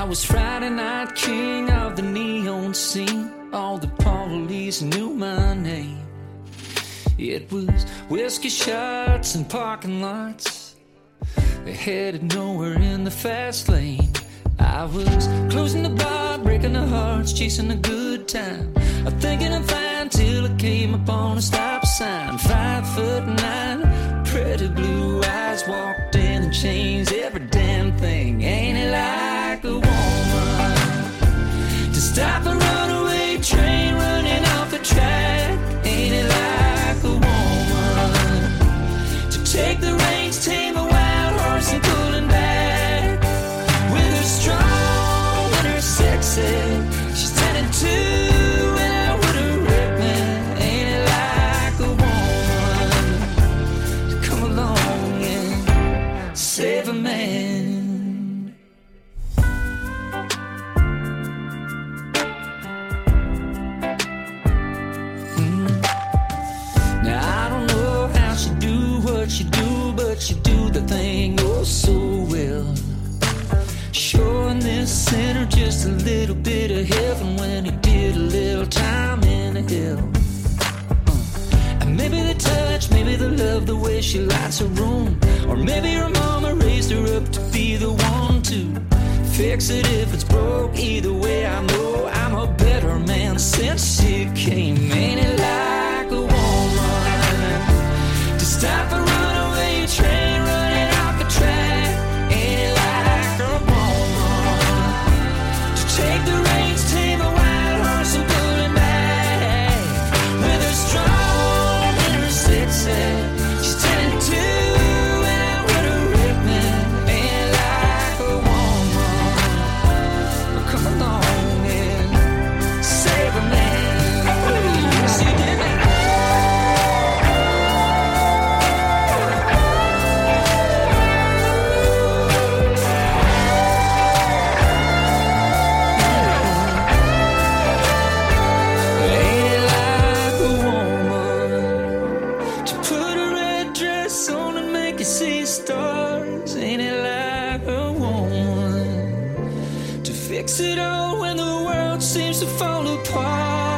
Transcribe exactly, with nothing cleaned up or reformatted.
I was Friday night king of the neon scene. All the police knew my name. It was whiskey shots and parking lots. They headed nowhere in the fast lane. I was closing the bar, breaking the hearts, chasing a good time. I'm thinking I'm fine till I came upon a stop sign. Five foot nine, pretty blue eyes, walked in and changed every damn thing. Ain't it like a woman to stop a runaway train running off the track? Ain't it like a woman to take the reins, tame a wild horse and pulling back? With her strong and her sexy, she's ten and two. Save a man. Mm. Now I don't know how she do what she do, but she do the thing oh so well. Showing this sinner just a little bit of heaven when he did a little time in hell. Maybe the touch, maybe the love, the way she lights her room. Or maybe her mama raised her up to be the one to fix it if it's broke. Either way, I know I'm a better man since she came. Ain't it like a woman to stop a runaway train running off the track? Ain't it like a woman to take the reins, tame a wild horse and pull him back with her strong. She's ten and two, and I would've ripped me. Ain't like a woman. Come along and save a man. She did me. See stars, ain't it like a woman to fix it all when the world seems to fall apart?